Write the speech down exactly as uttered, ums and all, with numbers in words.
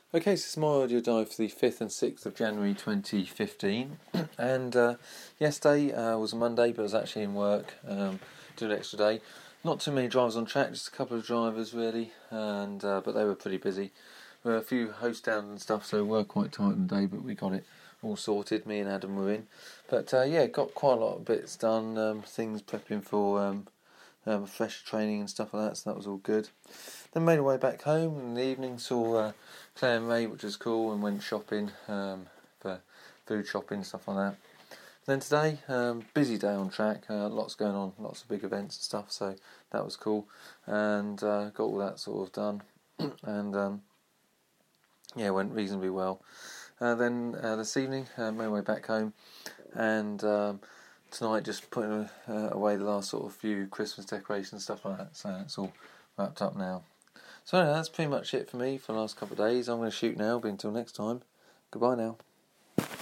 Okay, so it's my audio dive for the fifth and sixth of January twenty fifteen. and uh, yesterday uh, was a Monday, but I was actually in work, um, doing an extra day. Not too many drivers on track, just a couple of drivers really, and uh, but they were pretty busy. There were a few host downs and stuff, so we were quite tight on the day, but we got it all sorted. Me and Adam were in. But uh, yeah, got quite a lot of bits done, um, things prepping for um, um, fresh training and stuff like that, so that was all good. Then made our way back home in the evening, saw uh, Claire and May, which was cool, and went shopping um, for food shopping, stuff like that. Then today, um, busy day on track, uh, lots going on, lots of big events and stuff, so that was cool, and uh, got all that sort of done, and um, yeah, went reasonably well. Uh, then uh, this evening, uh, made my way back home, and um, tonight just putting uh, away the last sort of few Christmas decorations and stuff like that, so it's all wrapped up now. So anyway, that's pretty much it for me for the last couple of days. I'm going to shoot now, but until next time, goodbye now.